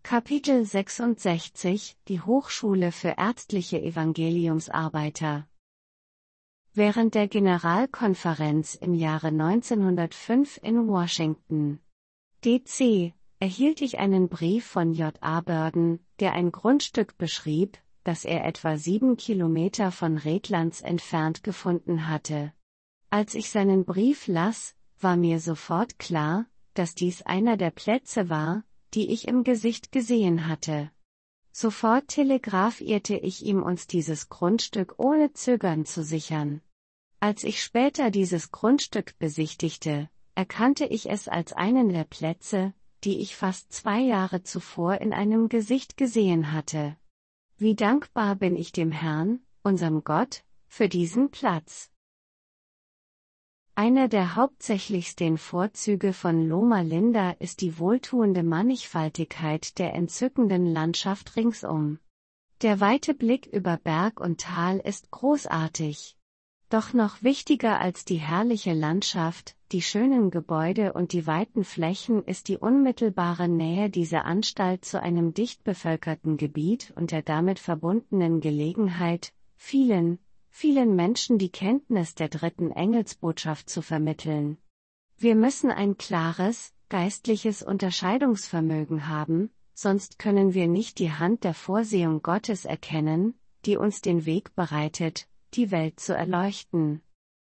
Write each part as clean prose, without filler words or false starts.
Kapitel 66 – Die Hochschule für ärztliche Evangeliumsarbeiter. Während der Generalkonferenz im Jahre 1905 in Washington, D.C., erhielt ich einen Brief von J.A. Burden, der ein Grundstück beschrieb, das er etwa 7 Kilometer von Redlands entfernt gefunden hatte. Als ich seinen Brief las, war mir sofort klar, dass dies einer der Plätze war, die ich im Gesicht gesehen hatte. Sofort telegrafierte ich ihm, uns dieses Grundstück ohne Zögern zu sichern. Als ich später dieses Grundstück besichtigte, erkannte ich es als einen der Plätze, die ich fast 2 Jahre zuvor in einem Gesicht gesehen hatte. Wie dankbar bin ich dem Herrn, unserem Gott, für diesen Platz. Einer der hauptsächlichsten Vorzüge von Loma Linda ist die wohltuende Mannigfaltigkeit der entzückenden Landschaft ringsum. Der weite Blick über Berg und Tal ist großartig. Doch noch wichtiger als die herrliche Landschaft, die schönen Gebäude und die weiten Flächen ist die unmittelbare Nähe dieser Anstalt zu einem dicht bevölkerten Gebiet und der damit verbundenen Gelegenheit, vielen Menschen die Kenntnis der dritten Engelsbotschaft zu vermitteln. Wir müssen ein klares, geistliches Unterscheidungsvermögen haben, sonst können wir nicht die Hand der Vorsehung Gottes erkennen, die uns den Weg bereitet, die Welt zu erleuchten.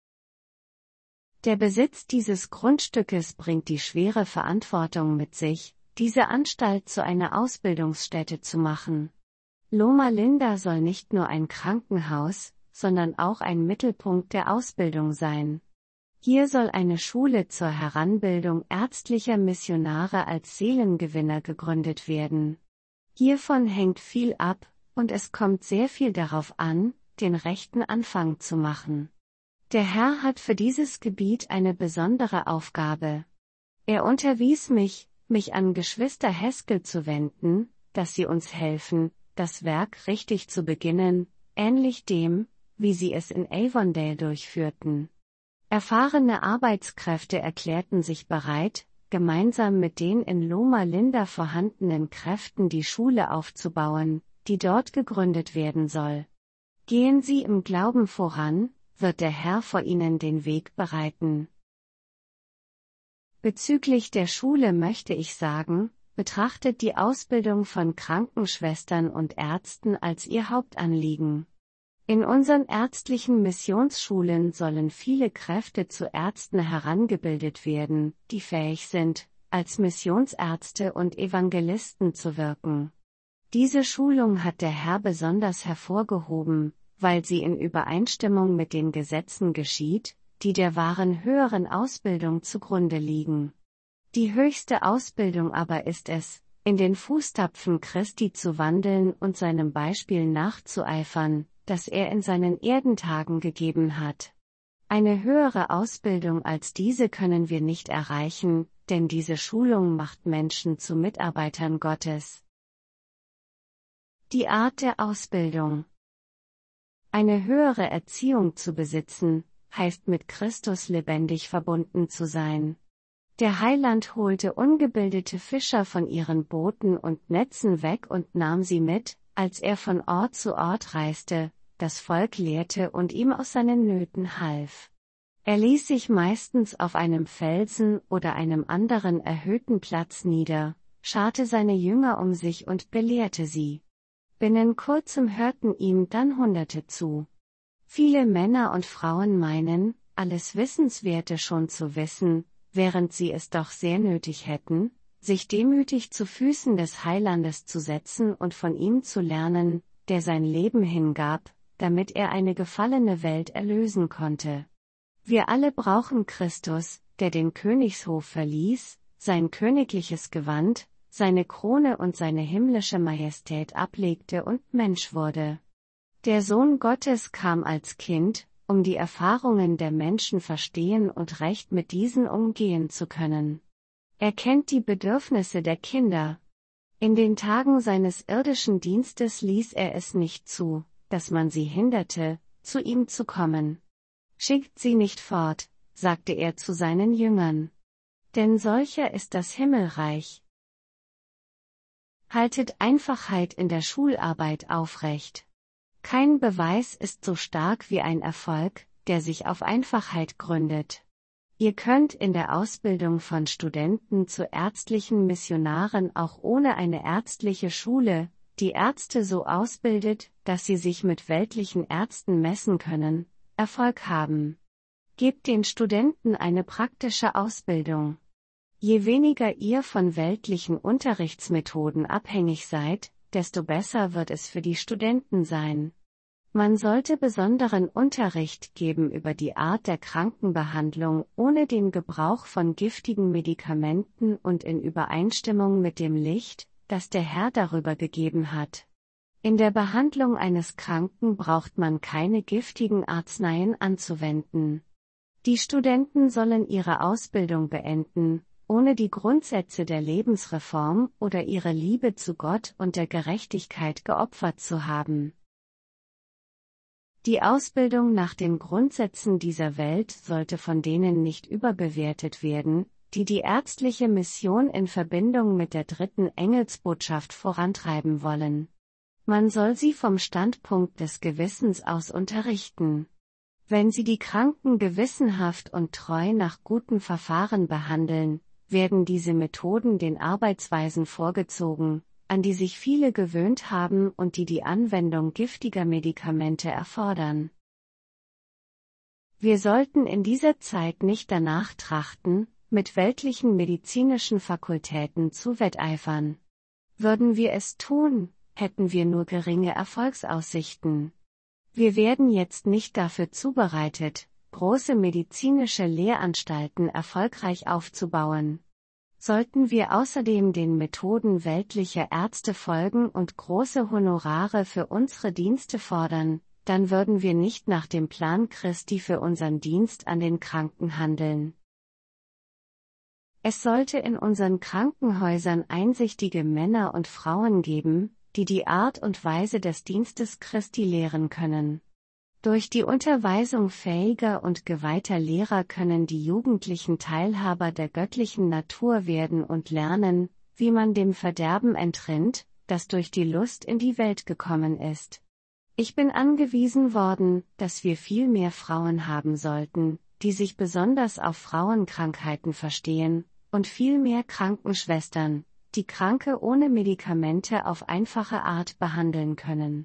Der Besitz dieses Grundstückes bringt die schwere Verantwortung mit sich, diese Anstalt zu einer Ausbildungsstätte zu machen. Loma Linda soll nicht nur ein Krankenhaus, sondern auch ein Mittelpunkt der Ausbildung sein. Hier soll eine Schule zur Heranbildung ärztlicher Missionare als Seelengewinner gegründet werden. Hiervon hängt viel ab, und es kommt sehr viel darauf an, den rechten Anfang zu machen. Der Herr hat für dieses Gebiet eine besondere Aufgabe. Er unterwies mich an Geschwister Haskell zu wenden, dass sie uns helfen, das Werk richtig zu beginnen, ähnlich dem, wie sie es in Avondale durchführten. Erfahrene Arbeitskräfte erklärten sich bereit, gemeinsam mit den in Loma Linda vorhandenen Kräften die Schule aufzubauen, die dort gegründet werden soll. Gehen Sie im Glauben voran, wird der Herr vor Ihnen den Weg bereiten. Bezüglich der Schule möchte ich sagen, betrachtet die Ausbildung von Krankenschwestern und Ärzten als Ihr Hauptanliegen. In unseren ärztlichen Missionsschulen sollen viele Kräfte zu Ärzten herangebildet werden, die fähig sind, als Missionsärzte und Evangelisten zu wirken. Diese Schulung hat der Herr besonders hervorgehoben, weil sie in Übereinstimmung mit den Gesetzen geschieht, die der wahren höheren Ausbildung zugrunde liegen. Die höchste Ausbildung aber ist es, in den Fußtapfen Christi zu wandeln und seinem Beispiel nachzueifern, das er in seinen Erdentagen gegeben hat. Eine höhere Ausbildung als diese können wir nicht erreichen, denn diese Schulung macht Menschen zu Mitarbeitern Gottes. Die Art der Ausbildung. Eine höhere Erziehung zu besitzen, heißt mit Christus lebendig verbunden zu sein. Der Heiland holte ungebildete Fischer von ihren Booten und Netzen weg und nahm sie mit, als er von Ort zu Ort reiste, das Volk lehrte und ihm aus seinen Nöten half. Er ließ sich meistens auf einem Felsen oder einem anderen erhöhten Platz nieder, scharte seine Jünger um sich und belehrte sie. Binnen kurzem hörten ihm dann Hunderte zu. Viele Männer und Frauen meinen, alles Wissenswerte schon zu wissen, während sie es doch sehr nötig hätten, sich demütig zu Füßen des Heilandes zu setzen und von ihm zu lernen, der sein Leben hingab, damit er eine gefallene Welt erlösen konnte. Wir alle brauchen Christus, der den Königshof verließ, sein königliches Gewand, seine Krone und seine himmlische Majestät ablegte und Mensch wurde. Der Sohn Gottes kam als Kind, um die Erfahrungen der Menschen verstehen und recht mit diesen umgehen zu können. Er kennt die Bedürfnisse der Kinder. In den Tagen seines irdischen Dienstes ließ er es nicht zu, dass man sie hinderte, zu ihm zu kommen. Schickt sie nicht fort, sagte er zu seinen Jüngern. Denn solcher ist das Himmelreich. Haltet Einfachheit in der Schularbeit aufrecht. Kein Beweis ist so stark wie ein Erfolg, der sich auf Einfachheit gründet. Ihr könnt in der Ausbildung von Studenten zu ärztlichen Missionaren auch ohne eine ärztliche Schule, die Ärzte so ausbildet, dass sie sich mit weltlichen Ärzten messen können, Erfolg haben. Gebt den Studenten eine praktische Ausbildung. Je weniger ihr von weltlichen Unterrichtsmethoden abhängig seid, desto besser wird es für die Studenten sein. Man sollte besonderen Unterricht geben über die Art der Krankenbehandlung ohne den Gebrauch von giftigen Medikamenten und in Übereinstimmung mit dem Licht, das der Herr darüber gegeben hat. In der Behandlung eines Kranken braucht man keine giftigen Arzneien anzuwenden. Die Studenten sollen ihre Ausbildung beenden, ohne die Grundsätze der Lebensreform oder ihre Liebe zu Gott und der Gerechtigkeit geopfert zu haben. Die Ausbildung nach den Grundsätzen dieser Welt sollte von denen nicht überbewertet werden, die die ärztliche Mission in Verbindung mit der dritten Engelsbotschaft vorantreiben wollen. Man soll sie vom Standpunkt des Gewissens aus unterrichten. Wenn sie die Kranken gewissenhaft und treu nach guten Verfahren behandeln, werden diese Methoden den Arbeitsweisen vorgezogen, an die sich viele gewöhnt haben und die Anwendung giftiger Medikamente erfordern. Wir sollten in dieser Zeit nicht danach trachten, mit weltlichen medizinischen Fakultäten zu wetteifern. Würden wir es tun, hätten wir nur geringe Erfolgsaussichten. Wir werden jetzt nicht dafür zubereitet, große medizinische Lehranstalten erfolgreich aufzubauen. Sollten wir außerdem den Methoden weltlicher Ärzte folgen und große Honorare für unsere Dienste fordern, dann würden wir nicht nach dem Plan Christi für unseren Dienst an den Kranken handeln. Es sollte in unseren Krankenhäusern einsichtige Männer und Frauen geben, die die Art und Weise des Dienstes Christi lehren können. Durch die Unterweisung fähiger und geweihter Lehrer können die Jugendlichen Teilhaber der göttlichen Natur werden und lernen, wie man dem Verderben entrinnt, das durch die Lust in die Welt gekommen ist. Ich bin angewiesen worden, dass wir viel mehr Frauen haben sollten, die sich besonders auf Frauenkrankheiten verstehen, und viel mehr Krankenschwestern, die Kranke ohne Medikamente auf einfache Art behandeln können.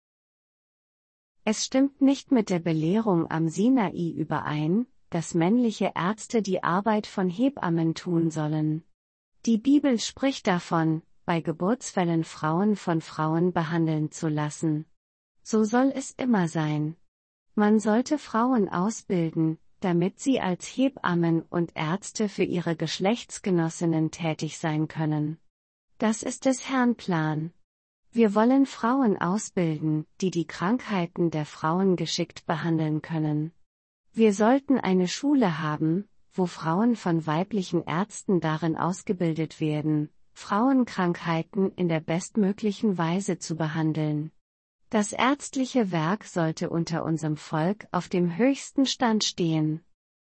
Es stimmt nicht mit der Belehrung am Sinai überein, dass männliche Ärzte die Arbeit von Hebammen tun sollen. Die Bibel spricht davon, bei Geburtsfällen Frauen von Frauen behandeln zu lassen. So soll es immer sein. Man sollte Frauen ausbilden, damit sie als Hebammen und Ärzte für ihre Geschlechtsgenossinnen tätig sein können. Das ist des Herrn Plan. Wir wollen Frauen ausbilden, die die Krankheiten der Frauen geschickt behandeln können. Wir sollten eine Schule haben, wo Frauen von weiblichen Ärzten darin ausgebildet werden, Frauenkrankheiten in der bestmöglichen Weise zu behandeln. Das ärztliche Werk sollte unter unserem Volk auf dem höchsten Stand stehen.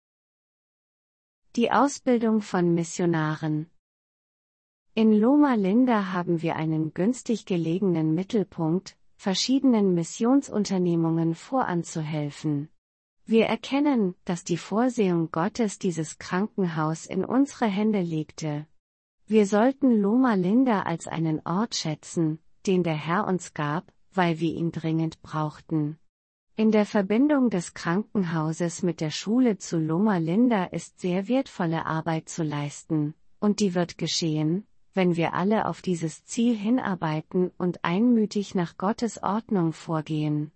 Die Ausbildung von Missionaren. In Loma Linda haben wir einen günstig gelegenen Mittelpunkt, verschiedenen Missionsunternehmungen voranzuhelfen. Wir erkennen, dass die Vorsehung Gottes dieses Krankenhaus in unsere Hände legte. Wir sollten Loma Linda als einen Ort schätzen, den der Herr uns gab, weil wir ihn dringend brauchten. In der Verbindung des Krankenhauses mit der Schule zu Loma Linda ist sehr wertvolle Arbeit zu leisten, und die wird geschehen, wenn wir alle auf dieses Ziel hinarbeiten und einmütig nach Gottes Ordnung vorgehen.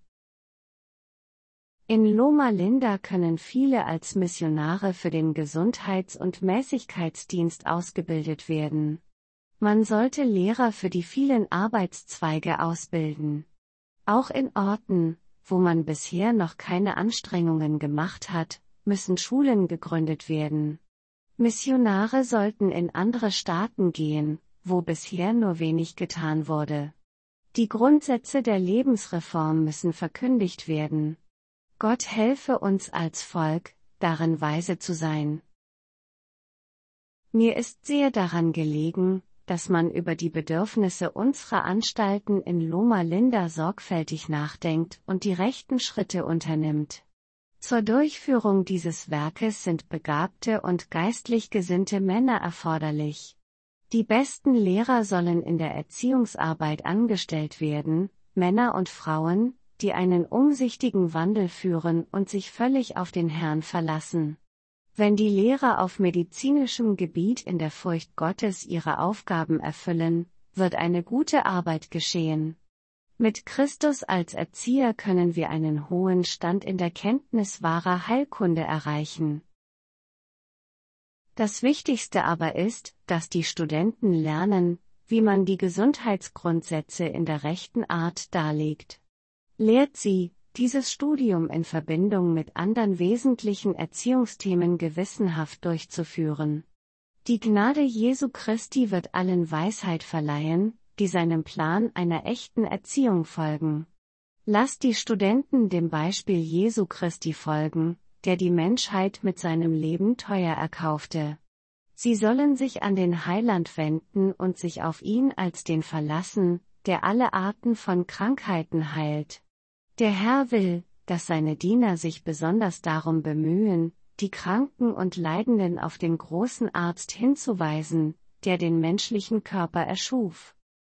In Loma Linda können viele als Missionare für den Gesundheits- und Mäßigkeitsdienst ausgebildet werden. Man sollte Lehrer für die vielen Arbeitszweige ausbilden. Auch in Orten, wo man bisher noch keine Anstrengungen gemacht hat, müssen Schulen gegründet werden. Missionare sollten in andere Staaten gehen, wo bisher nur wenig getan wurde. Die Grundsätze der Lebensreform müssen verkündigt werden. Gott helfe uns als Volk, darin weise zu sein. Mir ist sehr daran gelegen, dass man über die Bedürfnisse unserer Anstalten in Loma Linda sorgfältig nachdenkt und die rechten Schritte unternimmt. Zur Durchführung dieses Werkes sind begabte und geistlich gesinnte Männer erforderlich. Die besten Lehrer sollen in der Erziehungsarbeit angestellt werden, Männer und Frauen, die einen umsichtigen Wandel führen und sich völlig auf den Herrn verlassen. Wenn die Lehrer auf medizinischem Gebiet in der Furcht Gottes ihre Aufgaben erfüllen, wird eine gute Arbeit geschehen. Mit Christus als Erzieher können wir einen hohen Stand in der Kenntnis wahrer Heilkunde erreichen. Das Wichtigste aber ist, dass die Studenten lernen, wie man die Gesundheitsgrundsätze in der rechten Art darlegt. Lehrt sie, dieses Studium in Verbindung mit anderen wesentlichen Erziehungsthemen gewissenhaft durchzuführen. Die Gnade Jesu Christi wird allen Weisheit verleihen, die seinem Plan einer echten Erziehung folgen. Lasst die Studenten dem Beispiel Jesu Christi folgen, der die Menschheit mit seinem Leben teuer erkaufte. Sie sollen sich an den Heiland wenden und sich auf ihn als den verlassen, der alle Arten von Krankheiten heilt. Der Herr will, dass seine Diener sich besonders darum bemühen, die Kranken und Leidenden auf den großen Arzt hinzuweisen, der den menschlichen Körper erschuf.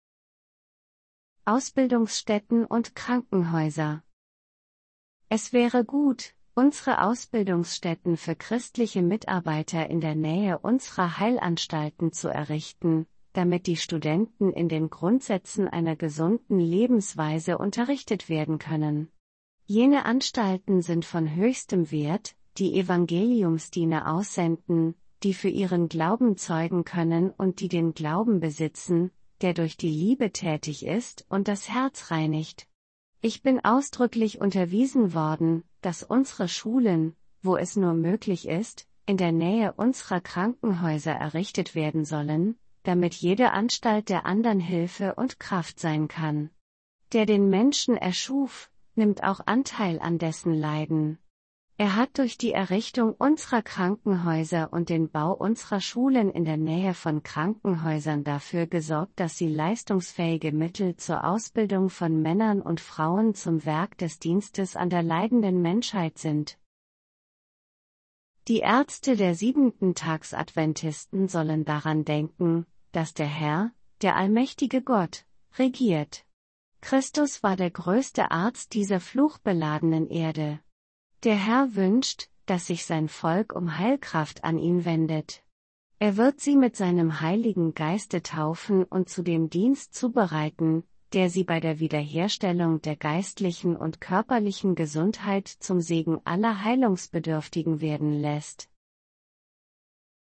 Ausbildungsstätten und Krankenhäuser. Es wäre gut, unsere Ausbildungsstätten für christliche Mitarbeiter in der Nähe unserer Heilanstalten zu errichten, damit die Studenten in den Grundsätzen einer gesunden Lebensweise unterrichtet werden können. Jene Anstalten sind von höchstem Wert, die Evangeliumsdiener aussenden, die für ihren Glauben zeugen können und die den Glauben besitzen, der durch die Liebe tätig ist und das Herz reinigt. Ich bin ausdrücklich unterwiesen worden, dass unsere Schulen, wo es nur möglich ist, in der Nähe unserer Krankenhäuser errichtet werden sollen, damit jede Anstalt der anderen Hilfe und Kraft sein kann. Der den Menschen erschuf, nimmt auch Anteil an dessen Leiden. Er hat durch die Errichtung unserer Krankenhäuser und den Bau unserer Schulen in der Nähe von Krankenhäusern dafür gesorgt, dass sie leistungsfähige Mittel zur Ausbildung von Männern und Frauen zum Werk des Dienstes an der leidenden Menschheit sind. Die Ärzte der 7-Tags-Adventisten sollen daran denken, dass der Herr, der allmächtige Gott, regiert. Christus war der größte Arzt dieser fluchbeladenen Erde. Der Herr wünscht, dass sich sein Volk um Heilkraft an ihn wendet. Er wird sie mit seinem Heiligen Geiste taufen und zu dem Dienst zubereiten, der sie bei der Wiederherstellung der geistlichen und körperlichen Gesundheit zum Segen aller Heilungsbedürftigen werden lässt.